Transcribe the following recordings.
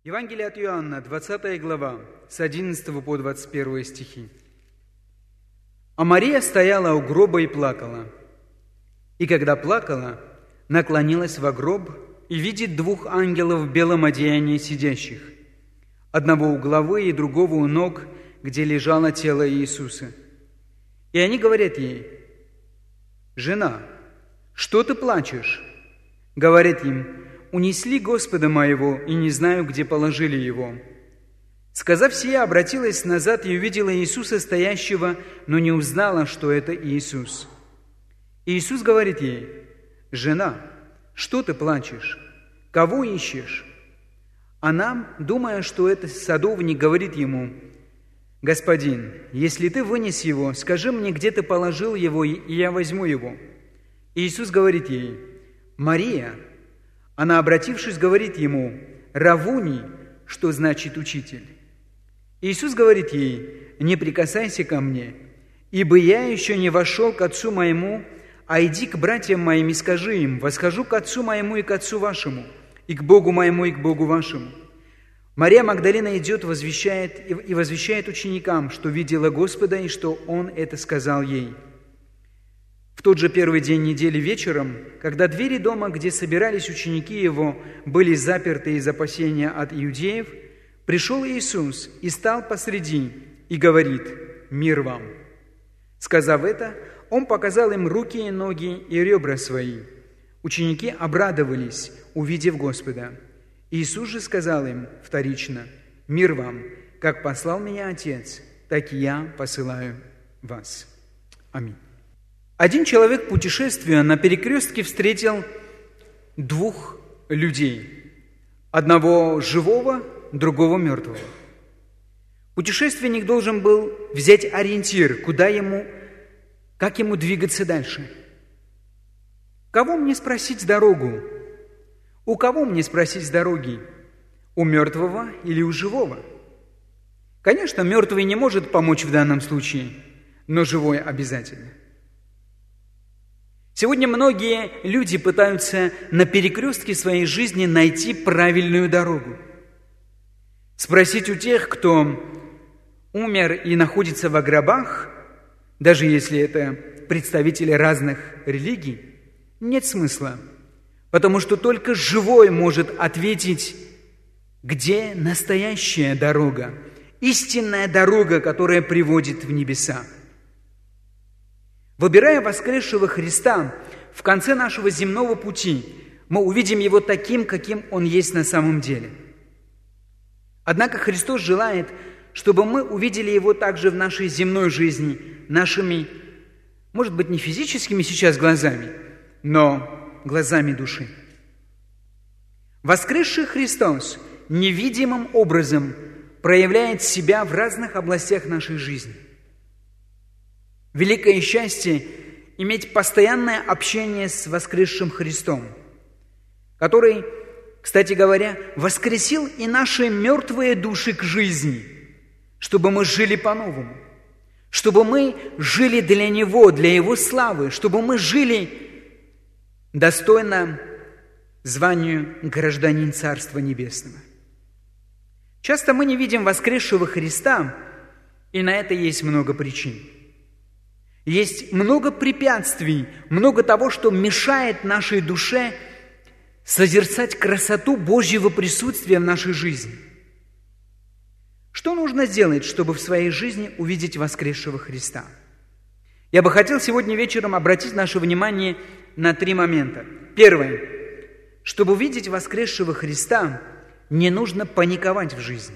Евангелие от Иоанна, 20 глава, с 11 по 21 стихи. «А Мария стояла у гроба и плакала. И когда плакала, наклонилась во гроб и видит двух ангелов в белом одеянии сидящих, одного у главы и другого у ног, где лежало тело Иисуса. И они говорят ей: „Жена, что ты плачешь?“ Говорит им: „Унесли Господа моего, и не знаю, где положили его“. Сказав сие, обратилась назад и увидела Иисуса стоящего, но не узнала, что это Иисус. Иисус говорит ей: „Жена, что ты плачешь? Кого ищешь?“ Она, думая, что это садовник, говорит ему: „Господин, если ты вынес его, скажи мне, где ты положил его, и я возьму его“. Иисус говорит ей: „Мария“. Она, обратившись, говорит ему: „Равуни“, что значит «учитель“. Иисус говорит ей: „Не прикасайся ко мне, ибо я еще не вошел к Отцу моему, а иди к братьям моим и скажи им: восхожу к Отцу моему и к Отцу вашему, и к Богу моему и к Богу вашему“. Мария Магдалина идет, возвещает ученикам, что видела Господа и что Он это сказал ей. В тот же первый день недели вечером, когда двери дома, где собирались ученики Его, были заперты из опасения от иудеев, пришел Иисус и стал посреди и говорит: „Мир вам“. Сказав это, Он показал им руки и ноги и ребра свои. Ученики обрадовались, увидев Господа. Иисус же сказал им вторично: „Мир вам, как послал меня Отец, так и я посылаю вас“. Аминь. Один человек, путешествуя на перекрестке, встретил двух людей. Одного живого, другого мертвого. Путешественник должен был взять ориентир, как ему двигаться дальше. Кого мне спросить дорогу? У кого мне спросить дороги? У мертвого или у живого? Конечно, мертвый не может помочь в данном случае, но живой обязательно. Сегодня многие люди пытаются на перекрестке своей жизни найти правильную дорогу. Спросить у тех, кто умер и находится в гробах, даже если это представители разных религий, нет смысла, потому что только живой может ответить, где настоящая дорога, истинная дорога, которая приводит в небеса. Выбирая воскресшего Христа в конце нашего земного пути, мы увидим Его таким, каким Он есть на самом деле. Однако Христос желает, чтобы мы увидели Его также в нашей земной жизни, нашими, может быть, не физическими сейчас глазами, но глазами души. Воскресший Христос невидимым образом проявляет себя в разных областях нашей жизни. Великое счастье – иметь постоянное общение с воскресшим Христом, который, кстати говоря, воскресил и наши мертвые души к жизни, чтобы мы жили по-новому, чтобы мы жили для Него, для Его славы, чтобы мы жили достойно званию гражданин Царства Небесного. Часто мы не видим воскресшего Христа, и на это есть много причин. Есть много препятствий, много того, что мешает нашей душе созерцать красоту Божьего присутствия в нашей жизни. Что нужно сделать, чтобы в своей жизни увидеть воскресшего Христа? Я бы хотел сегодня вечером обратить наше внимание на 3 момента. Первое. Чтобы увидеть воскресшего Христа, не нужно паниковать в жизни.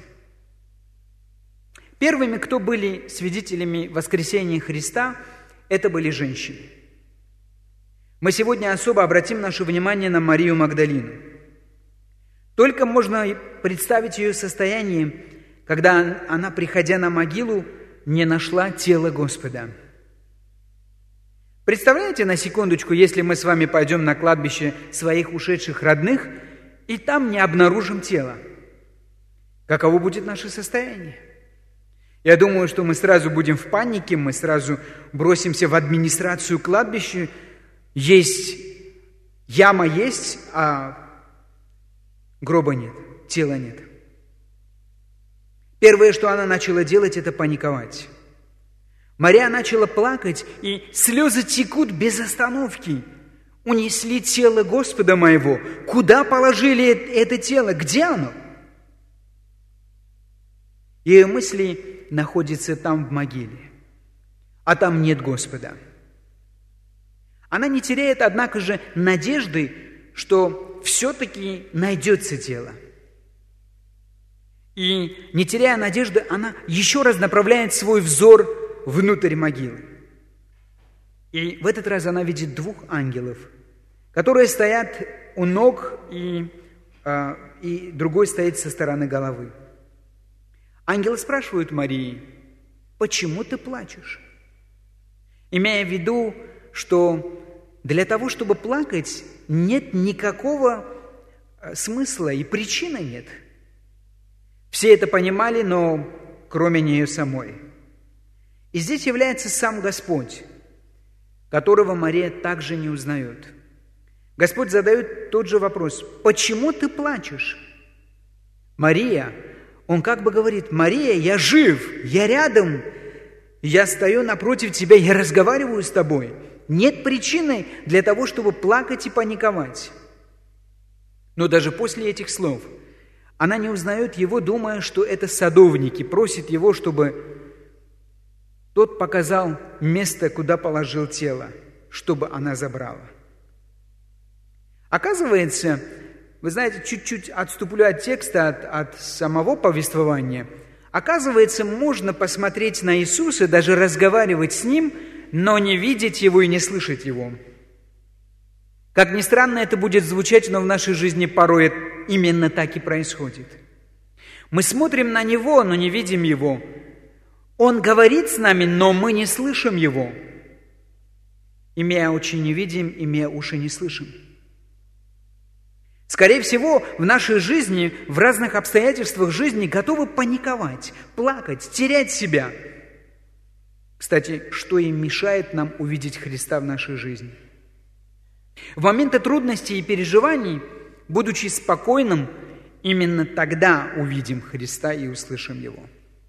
Первыми, кто были свидетелями воскресения Христа, это были женщины. Мы сегодня особо обратим наше внимание на Марию Магдалину. Только можно представить ее состояние, когда она, приходя на могилу, не нашла тело Господа. Представляете, на секундочку, если мы с вами пойдем на кладбище своих ушедших родных, и там не обнаружим тело. Каково будет наше состояние? Я думаю, что мы сразу будем в панике, мы сразу бросимся в администрацию кладбища. Яма есть, а гроба нет, тела нет. Первое, что она начала делать, это паниковать. Мария начала плакать, и слезы текут без остановки. «Унесли тело Господа моего. Куда положили это тело? Где оно?» Ее мысли находятся там, в могиле, а там нет Господа. Она не теряет, однако же, надежды, что все-таки найдется тело. И, не теряя надежды, она еще раз направляет свой взор внутрь могилы. И в этот раз она видит двух ангелов, которые стоят у ног, и другой стоит со стороны головы. Ангелы спрашивают Марии: «Почему ты плачешь?» Имея в виду, что для того, чтобы плакать, нет никакого смысла и причины нет. Все это понимали, но кроме нее самой. И здесь является сам Господь, которого Мария также не узнает. Господь задает тот же вопрос: «Почему ты плачешь?» Мария, Он как бы говорит: «Мария, я жив, я рядом, я стою напротив тебя, я разговариваю с тобой. Нет причины для того, чтобы плакать и паниковать». Но даже после этих слов она не узнает его, думая, что это садовники, просит его, чтобы тот показал место, куда положил тело, чтобы она забрала. Оказывается, вы знаете, чуть-чуть отступлю от текста, от самого повествования. Оказывается, можно посмотреть на Иисуса, даже разговаривать с Ним, но не видеть Его и не слышать Его. Как ни странно это будет звучать, но в нашей жизни порой именно так и происходит. Мы смотрим на Него, но не видим Его. Он говорит с нами, но мы не слышим Его. Имея очи не видим, имея уши не слышим. Скорее всего, в нашей жизни, в разных обстоятельствах жизни готовы паниковать, плакать, терять себя. Кстати, что им мешает нам увидеть Христа в нашей жизни? В моменты трудностей и переживаний, будучи спокойным, именно тогда увидим Христа и услышим Его.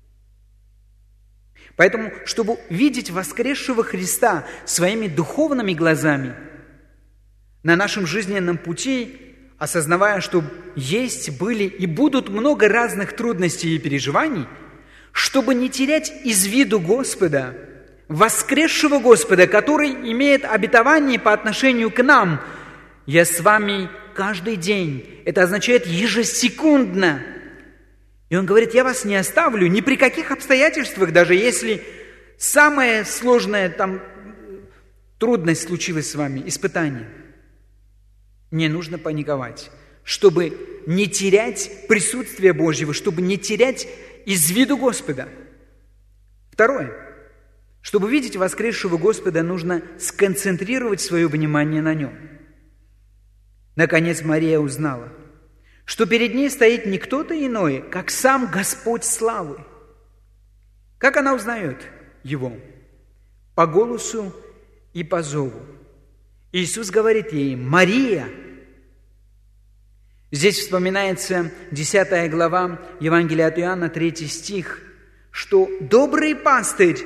Поэтому, чтобы видеть воскресшего Христа своими духовными глазами на нашем жизненном пути, осознавая, что есть, были и будут много разных трудностей и переживаний, чтобы не терять из виду Господа, воскресшего Господа, который имеет обетование по отношению к нам. «Я с вами каждый день». Это означает ежесекундно. И Он говорит: «Я вас не оставлю ни при каких обстоятельствах, даже если самая сложная трудность случилась с вами, испытание». Не нужно паниковать, чтобы не терять присутствие Божьего, чтобы не терять из виду Господа. Второе. Чтобы видеть воскресшего Господа, нужно сконцентрировать свое внимание на Нем. Наконец Мария узнала, что перед ней стоит не кто-то иной, как сам Господь славы. Как она узнает Его? По голосу и по зову. Иисус говорит ей: «Мария». Здесь вспоминается 10 глава Евангелия от Иоанна, 3 стих, что добрый пастырь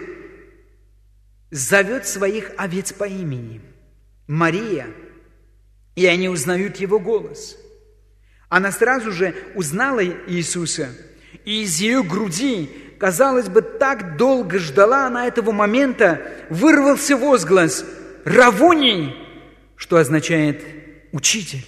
зовет своих овец по имени. Мария, и они узнают Его голос. Она сразу же узнала Иисуса, и из ее груди, казалось бы, так долго ждала она этого момента, вырвался возглас «Равуни», что означает «учитель».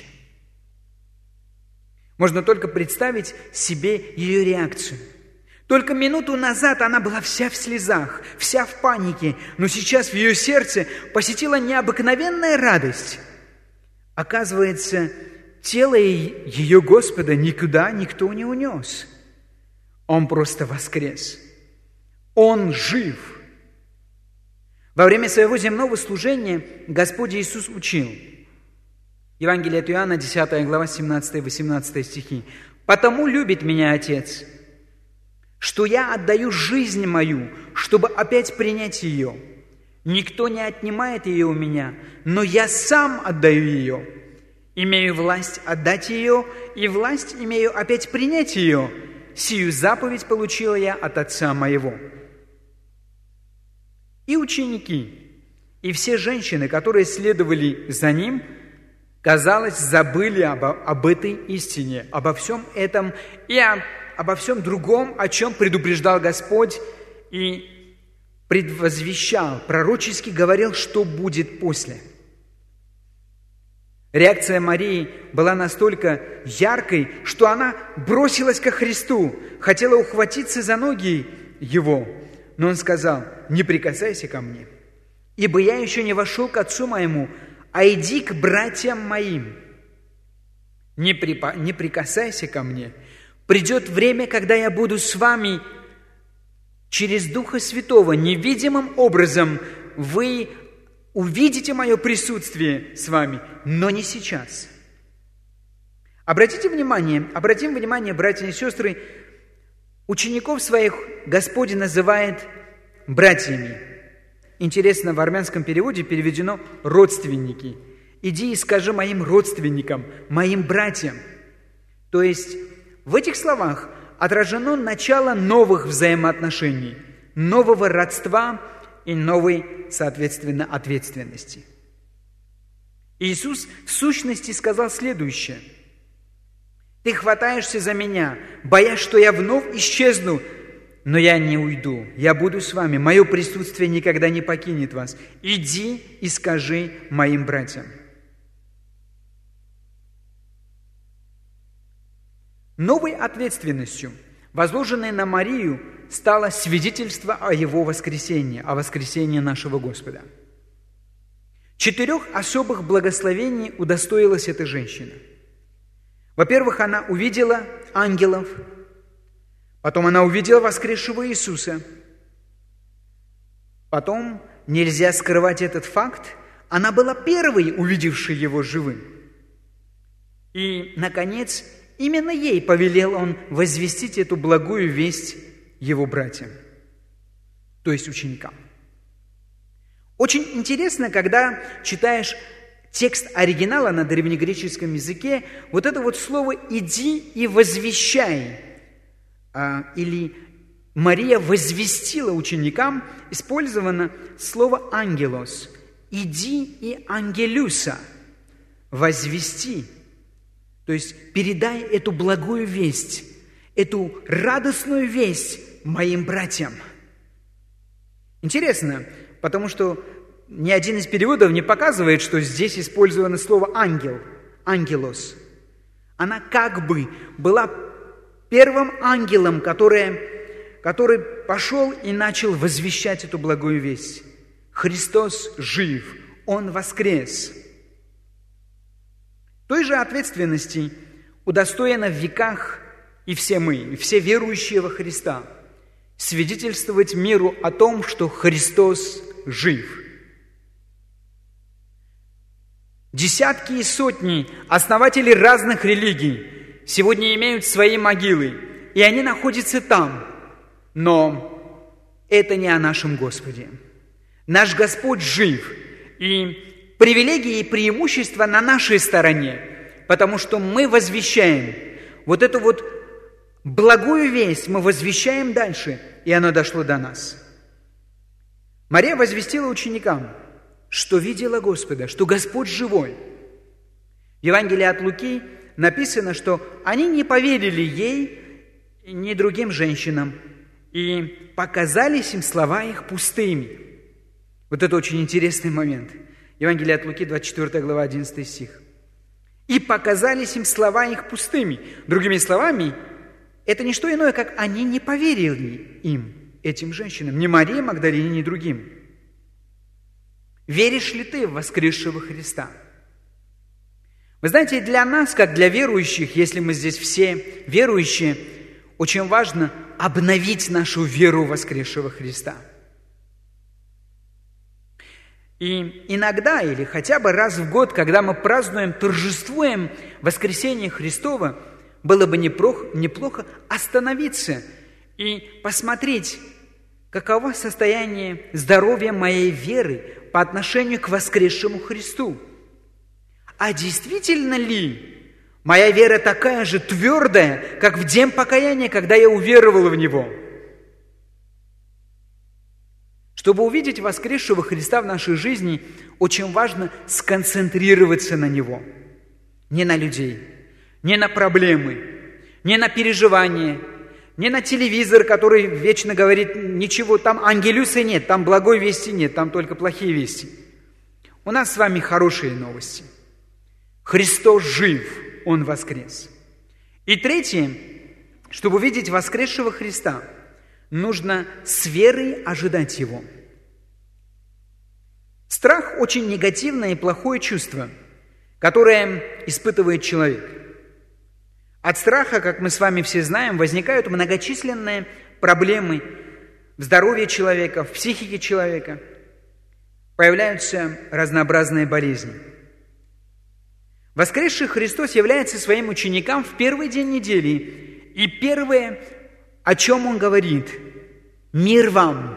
Можно только представить себе ее реакцию. Только минуту назад она была вся в слезах, вся в панике, но сейчас в ее сердце посетила необыкновенная радость. Оказывается, тело ее Господа никуда никто не унес. Он просто воскрес. Он жив. Во время своего земного служения Господь Иисус учил. Евангелие от Иоанна, 10 глава, 17-18 стихи. «Потому любит меня Отец, что я отдаю жизнь мою, чтобы опять принять ее. Никто не отнимает ее у меня, но я сам отдаю ее. Имею власть отдать ее, и власть имею опять принять ее. сию заповедь получила я от Отца моего». И ученики, и все женщины, которые следовали за ним, казалось, забыли об этой истине, обо всем этом и обо всем другом, о чем предупреждал Господь и предвозвещал, пророчески говорил, что будет после. Реакция Марии была настолько яркой, что она бросилась ко Христу, хотела ухватиться за ноги Его, но Он сказал: «Не прикасайся ко мне, ибо я еще не вошел к Отцу моему, а иди к братьям моим». Не прикасайся ко мне. Придет время, когда я буду с вами через Духа Святого. Невидимым образом вы увидите мое присутствие с вами, но не сейчас. Обратим внимание, братья и сестры, учеников своих Господь называет братьями. Интересно, в армянском переводе переведено «родственники». «Иди и скажи моим родственникам, моим братьям». То есть в этих словах отражено начало новых взаимоотношений, нового родства и новой, соответственно, ответственности. Иисус в сущности сказал следующее: «Ты хватаешься за меня, боясь, что я вновь исчезну, но я не уйду, я буду с вами, мое присутствие никогда не покинет вас. Иди и скажи моим братьям». Новой ответственностью, возложенной на Марию, стало свидетельство о Его воскресении, о воскресении нашего Господа. 4 особых благословений удостоилась эта женщина. Во-первых, она увидела ангелов, потом она увидела воскресшего Иисуса. Потом, нельзя скрывать этот факт, она была первой, увидевшей Его живым. И, наконец, именно ей повелел Он возвестить эту благую весть Его братьям, то есть ученикам. Очень интересно, когда читаешь текст оригинала на древнегреческом языке, вот это вот слово «иди и возвещай», или Мария возвестила ученикам, использовано слово «ангелос». «Иди и ангелюса», возвести, то есть передай эту благую весть, эту радостную весть моим братьям. Интересно, потому что ни один из переводов не показывает, что здесь использовано слово «ангел», «ангелос». Она как бы была первым ангелом, который пошел и начал возвещать эту благую весть. Христос жив, Он воскрес. Той же ответственности удостоено в веках и все мы, и все верующие во Христа, свидетельствовать миру о том, что Христос жив. Десятки и сотни основателей разных религий сегодня имеют свои могилы, и они находятся там. Но это не о нашем Господе. Наш Господь жив, и привилегии и преимущества на нашей стороне, потому что мы возвещаем вот эту вот благую весть, мы возвещаем дальше, и оно дошло до нас. Мария возвестила ученикам, что видела Господа, что Господь живой. В Евангелии от Луки написано, что они не поверили ей, ни другим женщинам, и показались им слова их пустыми. Вот это очень интересный момент. Евангелие от Луки, 24 глава, 11 стих. «И показались им слова их пустыми». Другими словами, это не что иное, как они не поверили им, этим женщинам, ни Марии Магдалине, ни другим. Веришь ли ты в воскресшего Христа? Вы знаете, для нас, как для верующих, если мы здесь все верующие, очень важно обновить нашу веру в воскресшего Христа. И иногда, или хотя бы раз в год, когда мы празднуем, торжествуем воскресение Христова, было бы неплохо остановиться и посмотреть, каково состояние здоровья моей веры по отношению к воскресшему Христу. А действительно ли Моя вера такая же твердая, как в день покаяния, когда я уверовал в Него. Чтобы увидеть воскресшего Христа в нашей жизни, очень важно сконцентрироваться на Него. Не на людей, не на проблемы, не на переживания, не на телевизор, который вечно говорит, ничего, там ангелюса нет, там благой вести нет, там только плохие вести. У нас с вами хорошие новости. Христос жив, Он воскрес. И третье, чтобы увидеть воскресшего Христа, нужно с верой ожидать Его. Страх – очень негативное и плохое чувство, которое испытывает человек. От страха, как мы с вами все знаем, возникают многочисленные проблемы в здоровье человека, в психике человека. Появляются разнообразные болезни. Воскресший Христос является своим ученикам в первый день недели. И первое, о чем Он говорит – «Мир вам».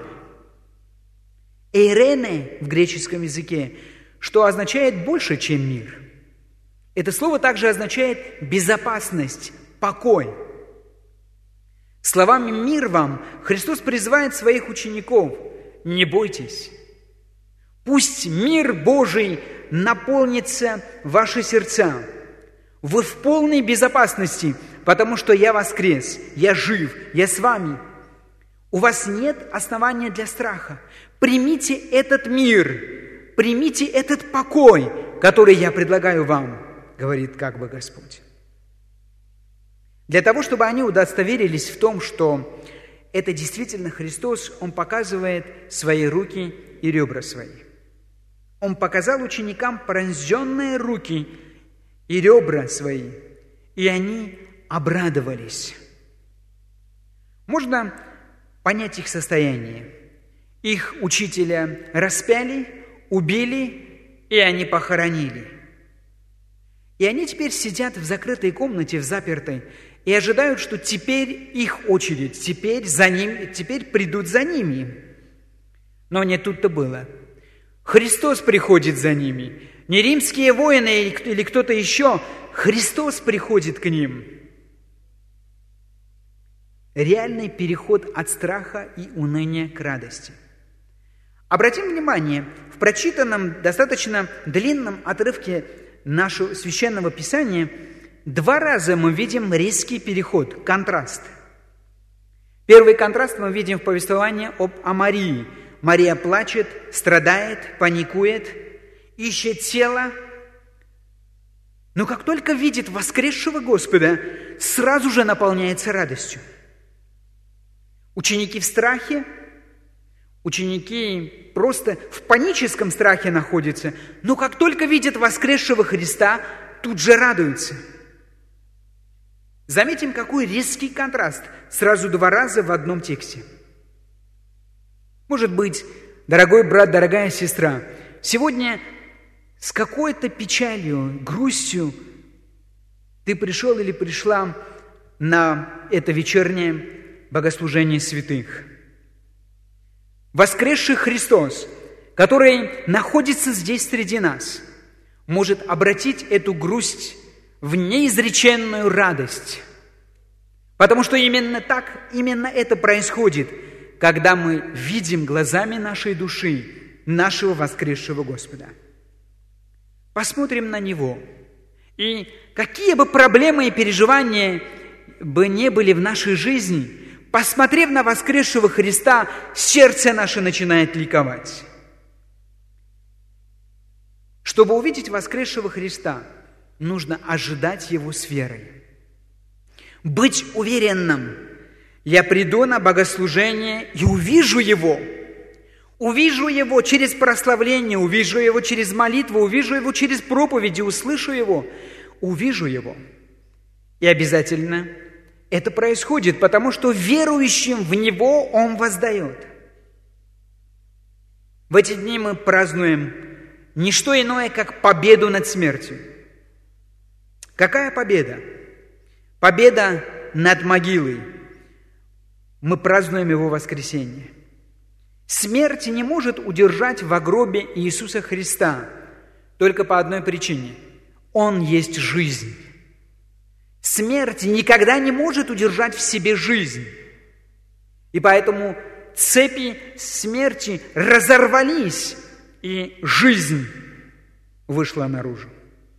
«Эйрене» в греческом языке, что означает больше, чем мир. Это слово также означает безопасность, покой. Словами «мир вам» Христос призывает своих учеников: не бойтесь. Пусть мир Божий наполнится ваши сердца. Вы в полной безопасности, потому что я воскрес, я жив, я с вами. У вас нет основания для страха. Примите этот мир, примите этот покой, который я предлагаю вам, говорит как бы Господь. Для того, чтобы они удостоверились в том, что это действительно Христос, Он показывает свои руки и ребра свои. Он показал ученикам пронзенные руки и ребра свои, и они обрадовались. Можно понять их состояние. Их учителя распяли, убили, и они похоронили. И они теперь сидят в закрытой комнате, в запертой, и ожидают, что теперь их очередь, теперь придут за ними. Но не тут-то было. Христос приходит за ними. Не римские воины или кто-то еще. Христос приходит к ним. Реальный переход от страха и уныния к радости. Обратим внимание, в прочитанном достаточно длинном отрывке нашего Священного Писания 2 раза мы видим резкий переход, контраст. Первый контраст мы видим в повествовании о Марии. Мария плачет, страдает, паникует, ищет тело. Но как только видит воскресшего Господа, сразу же наполняется радостью. Ученики в страхе, ученики просто в паническом страхе находятся, но как только видят воскресшего Христа, тут же радуются. Заметим, какой резкий контраст сразу 2 раза в одном тексте. Может быть, дорогой брат, дорогая сестра, сегодня с какой-то печалью, грустью ты пришел или пришла на это вечернее богослужение святых. Воскресший Христос, который находится здесь среди нас, может обратить эту грусть в неизреченную радость. Потому что именно это происходит, когда мы видим глазами нашей души нашего воскресшего Господа. Посмотрим на Него. И какие бы проблемы и переживания бы не были в нашей жизни, посмотрев на воскресшего Христа, сердце наше начинает ликовать. Чтобы увидеть воскресшего Христа, нужно ожидать Его с верой. Быть уверенным. Я приду на богослужение и увижу Его. Увижу Его через прославление, увижу Его через молитву, увижу Его через проповеди, услышу Его, увижу Его. И обязательно это происходит, потому что верующим в Него Он воздает. В эти дни мы празднуем не что иное, как победу над смертью. Какая победа? Победа над могилой. Мы празднуем Его воскресение. Смерть не может удержать в гробе Иисуса Христа только по одной причине. Он есть жизнь. Смерть никогда не может удержать в себе жизнь. И поэтому цепи смерти разорвались, и жизнь вышла наружу.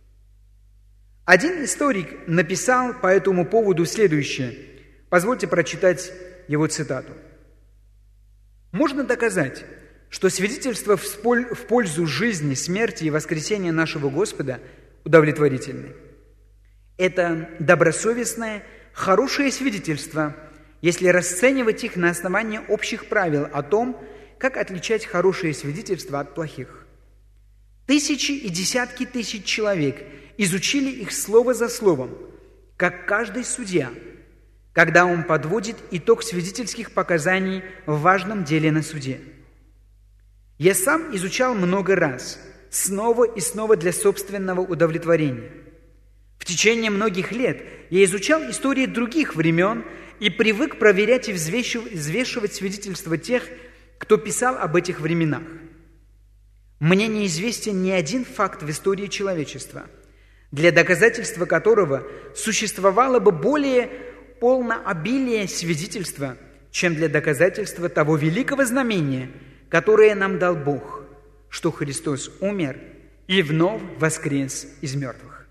Один историк написал по этому поводу следующее. Позвольте прочитать его цитату. «Можно доказать, что свидетельства в пользу жизни, смерти и воскресения нашего Господа удовлетворительны. Это добросовестное, хорошее свидетельство, если расценивать их на основании общих правил о том, как отличать хорошие свидетельства от плохих. Тысячи и десятки тысяч человек изучили их слово за словом, как каждый судья, когда он подводит итог свидетельских показаний в важном деле на суде. Я сам изучал много раз, снова и снова для собственного удовлетворения. В течение многих лет я изучал истории других времен и привык проверять и взвешивать свидетельства тех, кто писал об этих временах. Мне неизвестен ни один факт в истории человечества, для доказательства которого существовало бы более полное обилие свидетельства, чем для доказательства того великого знамения, которое нам дал Бог, что Христос умер и вновь воскрес из мертвых.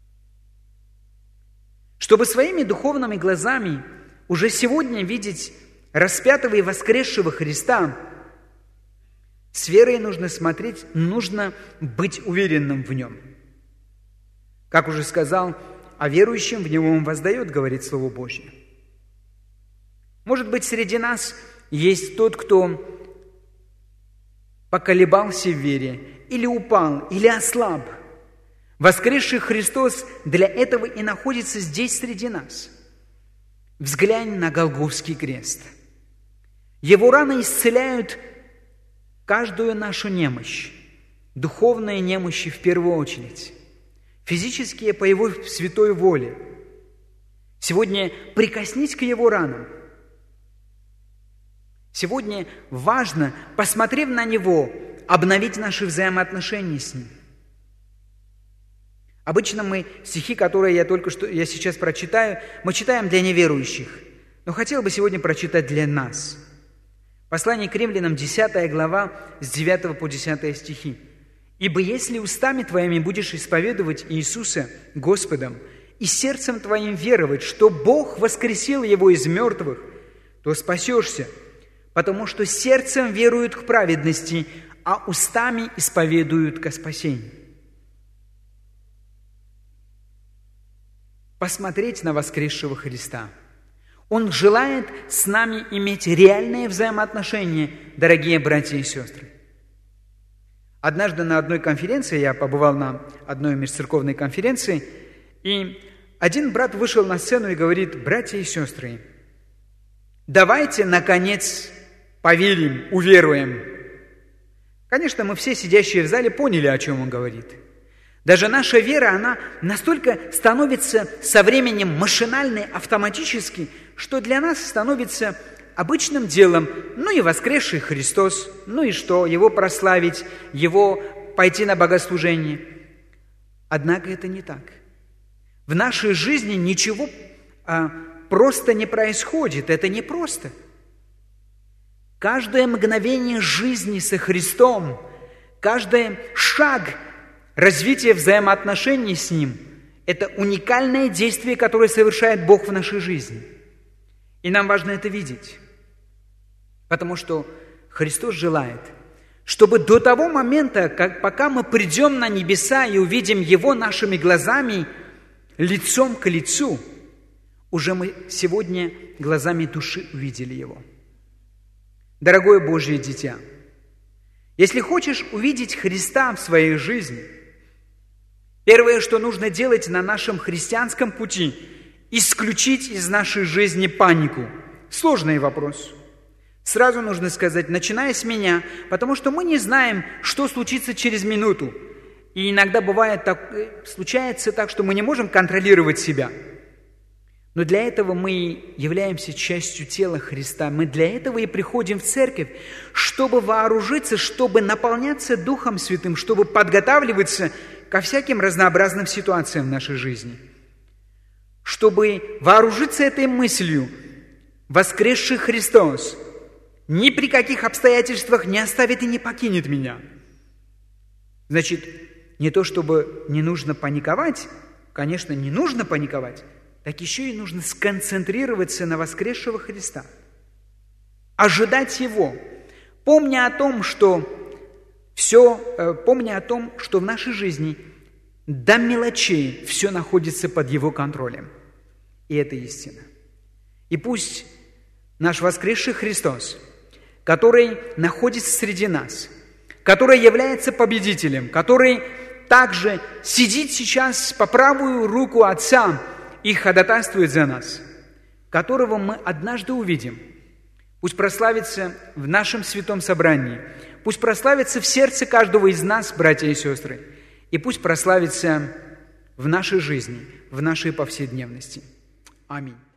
Чтобы своими духовными глазами уже сегодня видеть распятого и воскресшего Христа, с верой нужно смотреть, нужно быть уверенным в Нем. Как уже сказал, а верующим в Него Он воздает, говорит Слово Божье. Может быть, среди нас есть тот, кто поколебался в вере, или упал, или ослаб. Воскресший Христос для этого и находится здесь среди нас. Взглянь на Голгофский крест. Его раны исцеляют каждую нашу немощь, духовные немощи в первую очередь, физические по Его святой воле. Сегодня прикоснись к Его ранам. Сегодня важно, посмотрев на Него, обновить наши взаимоотношения с Ним. Обычно мы стихи, которые я сейчас прочитаю, мы читаем для неверующих, но хотел бы сегодня прочитать для нас. Послание к Римлянам, 10 глава, с 9 по 10 стихи. «Ибо если устами твоими будешь исповедовать Иисуса Господом и сердцем твоим веровать, что Бог воскресил Его из мертвых, то спасешься, потому что сердцем веруют к праведности, а устами исповедуют ко спасению». Посмотреть на воскресшего Христа. Он желает с нами иметь реальные взаимоотношения, дорогие братья и сестры. Однажды на одной конференции, я побывал на одной межцерковной конференции, и один брат вышел на сцену и говорит: братья и сестры, давайте, наконец, поверим, уверуем. Конечно, мы все, сидящие в зале, поняли, о чем он говорит. Даже наша вера, она настолько становится со временем машинальной, автоматической, что для нас становится обычным делом. Ну и воскресший Христос, ну и что? Его прославить, Его пойти на богослужение. Однако это не так. В нашей жизни ничего просто не происходит. Это не просто. Каждое мгновение жизни со Христом, каждый шаг развития взаимоотношений с Ним – это уникальное действие, которое совершает Бог в нашей жизни. И нам важно это видеть, потому что Христос желает, чтобы до того момента, пока мы придем на небеса и увидим Его нашими глазами, лицом к лицу, уже мы сегодня глазами души увидели Его. Дорогое Божье дитя, если хочешь увидеть Христа в своей жизни, первое, что нужно делать на нашем христианском пути – исключить из нашей жизни панику. Сложный вопрос. Сразу нужно сказать, начиная с меня, потому что мы не знаем, что случится через минуту. И иногда случается так, что мы не можем контролировать себя. Но для этого мы являемся частью тела Христа. Мы для этого и приходим в церковь, чтобы вооружиться, чтобы наполняться Духом Святым, чтобы подготавливаться ко всяким разнообразным ситуациям в нашей жизни. чтобы вооружиться этой мыслью: воскресший Христос ни при каких обстоятельствах не оставит и не покинет меня. Значит, не то чтобы не нужно паниковать, конечно, не нужно паниковать, так еще и нужно сконцентрироваться на воскресшего Христа, ожидать Его, помня о том, что в нашей жизни до мелочей все находится под Его контролем. И это истина. И пусть наш воскресший Христос, который находится среди нас, который является победителем, который также сидит сейчас по правую руку Отца и ходатайствует за нас, которого мы однажды увидим, пусть прославится в нашем святом собрании, пусть прославится в сердце каждого из нас, братья и сестры, и пусть прославится в нашей жизни, в нашей повседневности. Аминь.